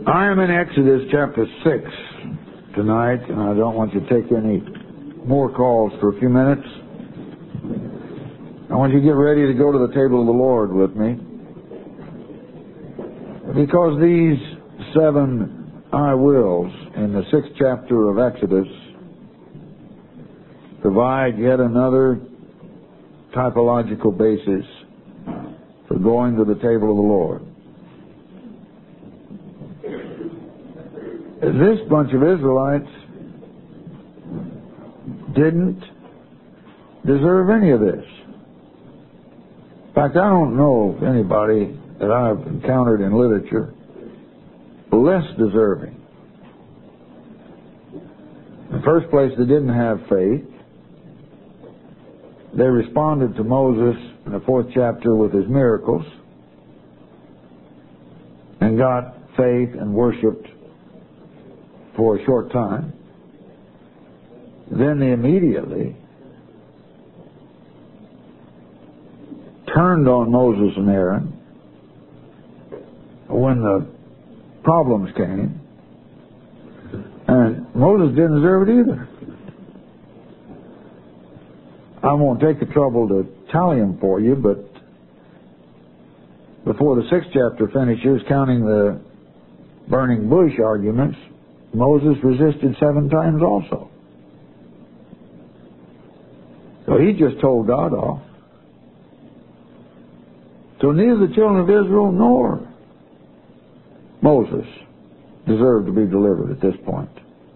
I am in Exodus chapter 6 tonight, and I don't want you to take any more calls for a few minutes. I want you to get ready to go to the table of the Lord with me, because these 7 I wills in the 6th chapter of Exodus provide yet another typological basis for going to the table of the Lord. This bunch of Israelites didn't deserve any of this. In fact, I don't know of anybody that I've encountered in literature less deserving. In the first place, they didn't have faith. They responded to Moses in the 4th chapter with his miracles and got faith and worshiped for a short time. Then they immediately turned on Moses and Aaron when the problems came, and Moses didn't deserve it either. I won't take the trouble to tally them for you, but before the 6th chapter finishes, counting the burning bush arguments, Moses resisted 7 times also. So he just told God off. So neither the children of Israel nor Moses deserved to be delivered at this point.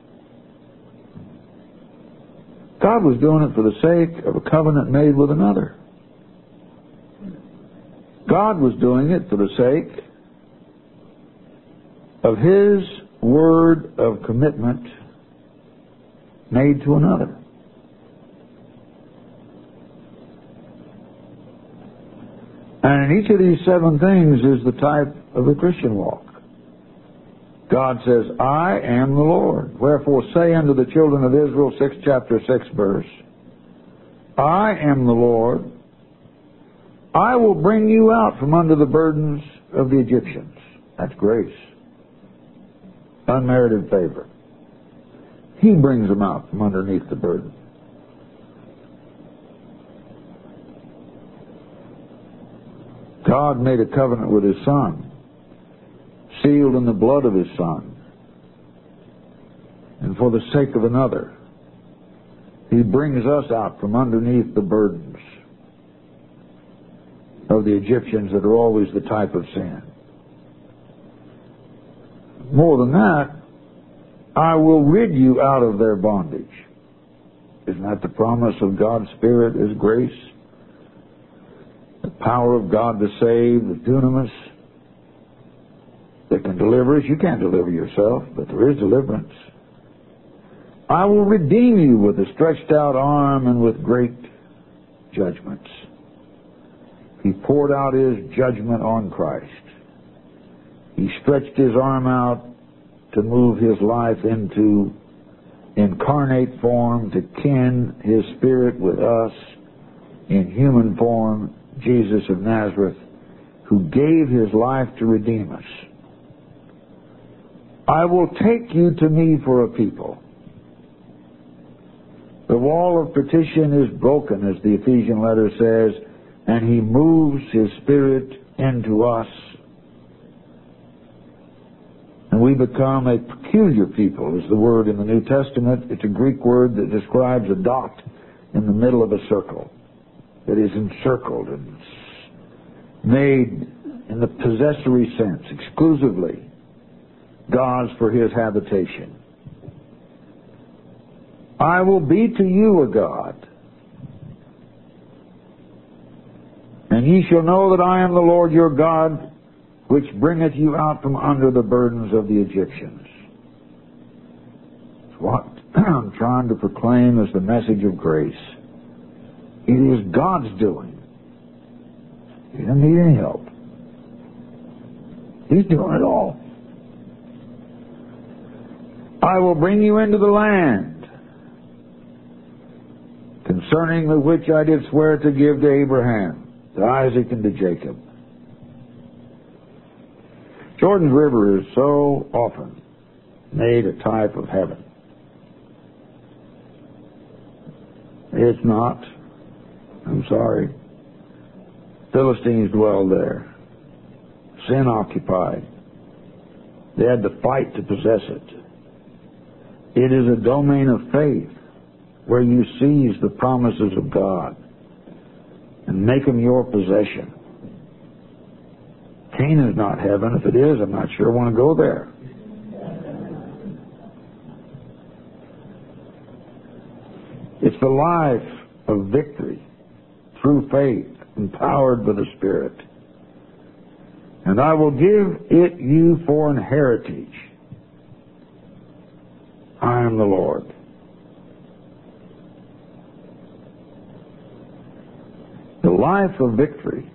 God was doing it for the sake of a covenant made with another. God was doing it for the sake of His word of commitment made to another. And in each of these 7 things is the type of the Christian walk. God says, I am the Lord. Wherefore say unto the children of Israel, 6th chapter, 6th verse, I am the Lord. I will bring you out from under the burdens of the Egyptians. That's grace. Unmerited favor. He brings them out from underneath the burden. God made a covenant with His Son, sealed in the blood of His Son, and for the sake of another, He brings us out from underneath the burdens of the Egyptians that are always the type of sin. More than that, I will rid you out of their bondage. Isn't that the promise of God's Spirit is grace? The power of God to save, the dunamis that can deliver us. You can't deliver yourself, but there is deliverance. I will redeem you with a stretched out arm and with great judgments. He poured out His judgment on Christ. He stretched His arm out to move His life into incarnate form, to kin His Spirit with us in human form, Jesus of Nazareth, who gave His life to redeem us. I will take you to me for a people. The wall of partition is broken, as the Ephesian letter says, and He moves His Spirit into us. And we become a peculiar people, is the word in the New Testament. It's a Greek word that describes a dot in the middle of a circle that is encircled and made in the possessory sense, exclusively God's for His habitation. I will be to you a God, and ye shall know that I am the Lord your God, which bringeth you out from under the burdens of the Egyptians. It's what I'm trying to proclaim as the message of grace. It is God's doing. He doesn't need any help. He's doing it all. I will bring you into the land concerning the which I did swear to give to Abraham, to Isaac, and to Jacob. Jordan's River is so often made a type of heaven. It's not. I'm sorry. Philistines dwelled there. Sin occupied. They had to fight to possess it. It is a domain of faith where you seize the promises of God and make them your possession. Canaan is not heaven. If it is, I'm not sure I want to go there. It's the life of victory through faith, empowered by the Spirit. And I will give it you for an heritage. I am the Lord. The life of victory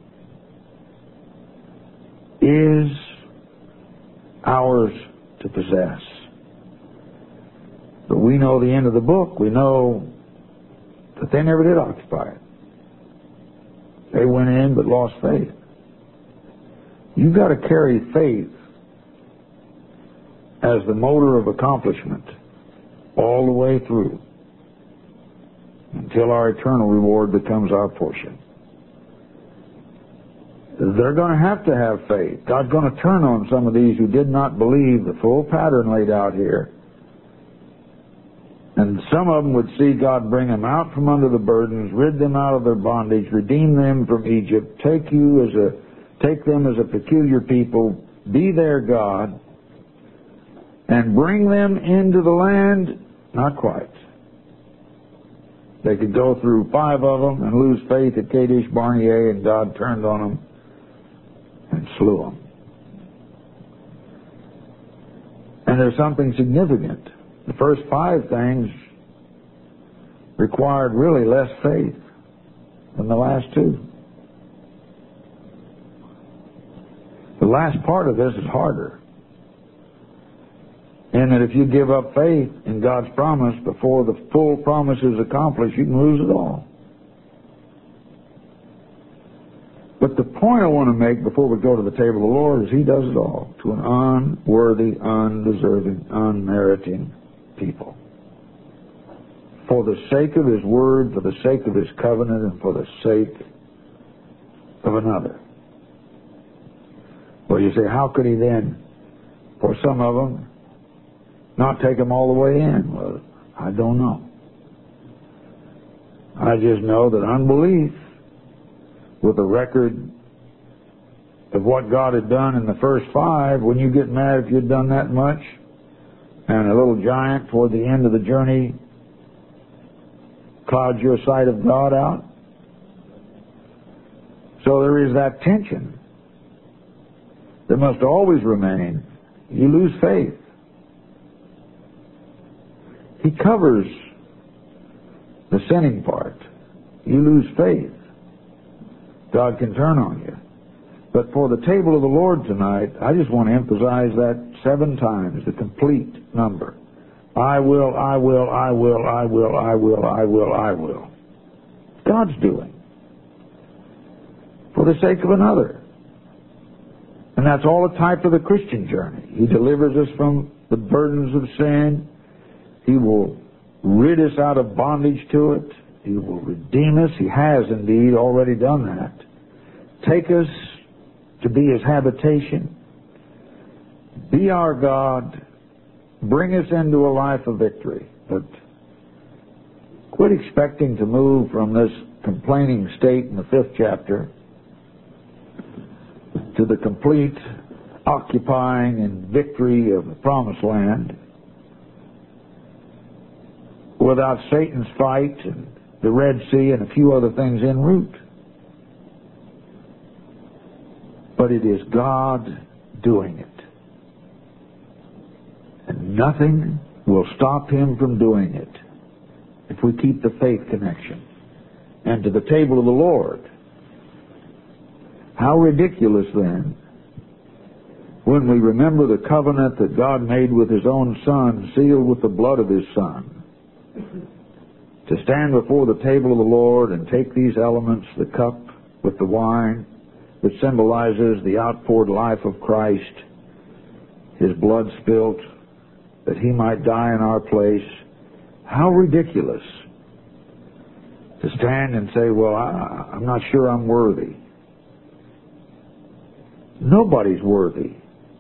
is ours to possess. But we know the end of the book. We know that they never did occupy it. They went in but lost faith. You've got to carry faith as the motor of accomplishment all the way through until our eternal reward becomes our portion. They're going to have faith. God's going to turn on some of these who did not believe the full pattern laid out here. And some of them would see God bring them out from under the burdens, rid them out of their bondage, redeem them from Egypt, take them as a peculiar people, be their God, and bring them into the land. Not quite. They could go through 5 of them and lose faith at Kadesh Barnea, and God turned on them and slew them. And there's something significant. The first 5 things required really less faith than the last 2. The last part of this is harder. And that if you give up faith in God's promise before the full promise is accomplished, you can lose it all. But the point I want to make before we go to the table of the Lord is He does it all to an unworthy, undeserving, unmeriting people. For the sake of His Word, for the sake of His covenant, and for the sake of another. Well, you say, how could He then, for some of them, not take them all the way in? Well, I don't know. I just know that unbelief, with a record of what God had done in the first 5, when you get mad if you'd done that much, and a little giant toward the end of the journey clouds your sight of God out. So there is that tension. There must always remain. You lose faith. He covers the sinning part. You lose faith. God can turn on you. But for the table of the Lord tonight, I just want to emphasize that 7 times, the complete number. I will, I will, I will, I will, I will, I will, I will. God's doing. For the sake of another. And that's all a type of the Christian journey. He delivers us from the burdens of sin. He will rid us out of bondage to it. He will redeem us. He has indeed already done that. Take us to be His habitation. Be our God. Bring us into a life of victory. But quit expecting to move from this complaining state in the 5th chapter to the complete occupying and victory of the promised land without Satan's fight and the Red Sea and a few other things en route. But it is God doing it. And nothing will stop Him from doing it if we keep the faith connection. And to the table of the Lord. How ridiculous then, when we remember the covenant that God made with His own Son, sealed with the blood of His Son, to stand before the table of the Lord and take these elements, the cup with the wine, that symbolizes the outpoured life of Christ, His blood spilt that He might die in our place. How ridiculous to stand and say, well, I'm not sure I'm worthy. Nobody's worthy.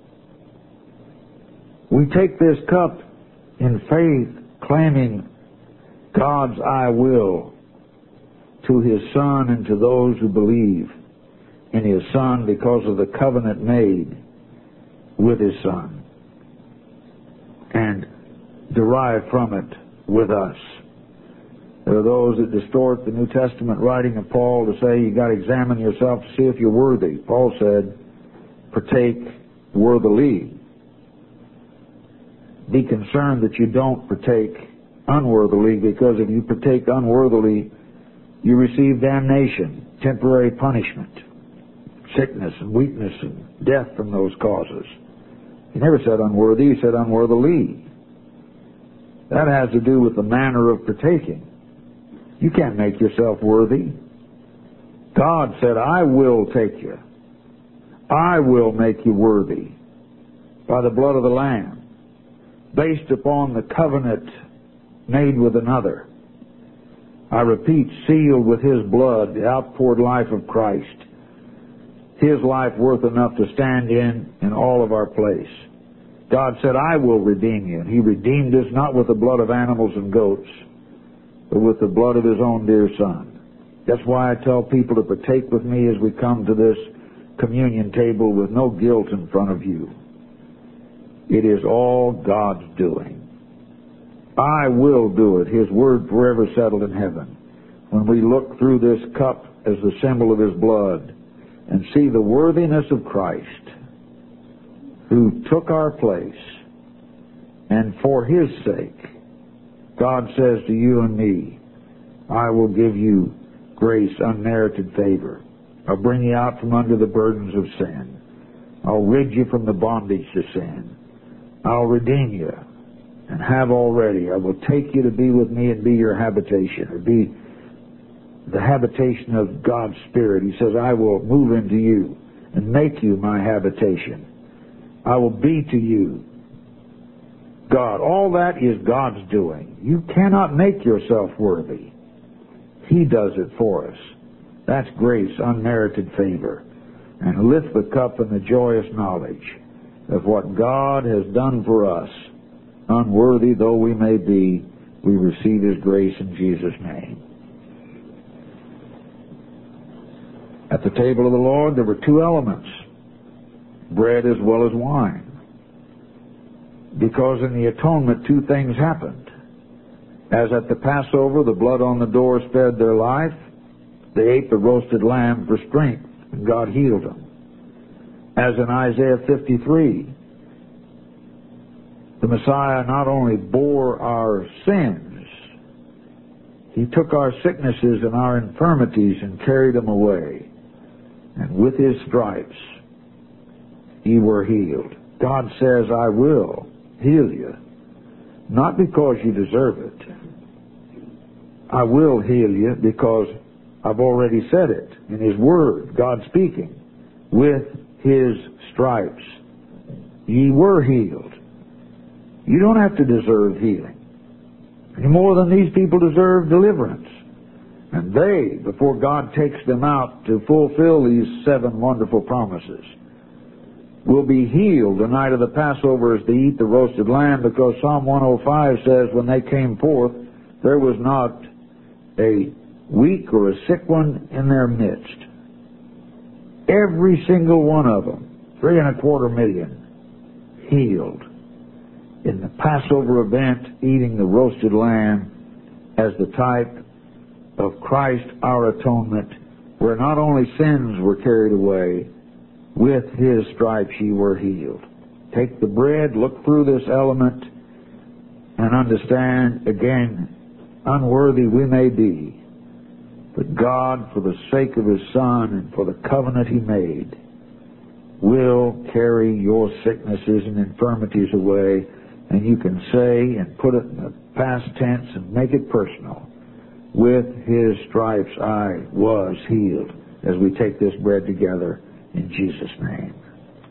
We take this cup in faith, claiming God's I will to His Son and to those who believe in His Son because of the covenant made with His Son and derive from it with us. There are those that distort the New Testament writing of Paul to say you got to examine yourself to see if you're worthy. Paul said, partake worthily. Be concerned that you don't partake unworthily, because if you partake unworthily, you receive damnation, temporary punishment, sickness and weakness and death from those causes. He never said unworthy, he said unworthily. That has to do with the manner of partaking. You can't make yourself worthy. God said, I will take you. I will make you worthy by the blood of the Lamb, based upon the covenant made with another. I repeat, sealed with His blood, the outpoured life of Christ. His life worth enough to stand in all of our place. God said, I will redeem you. And He redeemed us not with the blood of animals and goats, but with the blood of His own dear Son. That's why I tell people to partake with me as we come to this communion table with no guilt in front of you. It is all God's doing. I will do it. His word forever settled in heaven. When we look through this cup as the symbol of His blood and see the worthiness of Christ, who took our place, and for His sake, God says to you and me, I will give you grace, unmerited favor. I'll bring you out from under the burdens of sin. I'll rid you from the bondage to sin. I'll redeem you and have already. I will take you to be with me and be your habitation, or be the habitation of God's Spirit. He says, I will move into you and make you my habitation. I will be to you God. All that is God's doing. You cannot make yourself worthy. He does it for us. That's grace, unmerited favor. And lift the cup in the joyous knowledge of what God has done for us. Unworthy though we may be, we receive His grace in Jesus' name. At the table of the Lord, there were two elements, bread as well as wine. Because in the atonement, two things happened. As at the Passover, the blood on the door spared their life, they ate the roasted lamb for strength, and God healed them. As in Isaiah 53, the Messiah not only bore our sins, He took our sicknesses and our infirmities and carried them away. And with His stripes, ye were healed. God says, I will heal you. Not because you deserve it. I will heal you because I've already said it in His Word, God speaking. With His stripes, ye were healed. You don't have to deserve healing, any more than these people deserve deliverance. And they, before God takes them out to fulfill these 7 wonderful promises, will be healed the night of the Passover as they eat the roasted lamb, because Psalm 105 says when they came forth, there was not a weak or a sick one in their midst. Every single one of them, 3.25 million, healed in the Passover event, eating the roasted lamb as the type of Christ, our atonement, where not only sins were carried away, with His stripes ye were healed. Take the bread, look through this element, and understand, again, unworthy we may be, but God, for the sake of His Son and for the covenant He made, will carry your sicknesses and infirmities away, and you can say and put it in the past tense and make it personal. With His stripes I was healed, as we take this bread together In Jesus' name.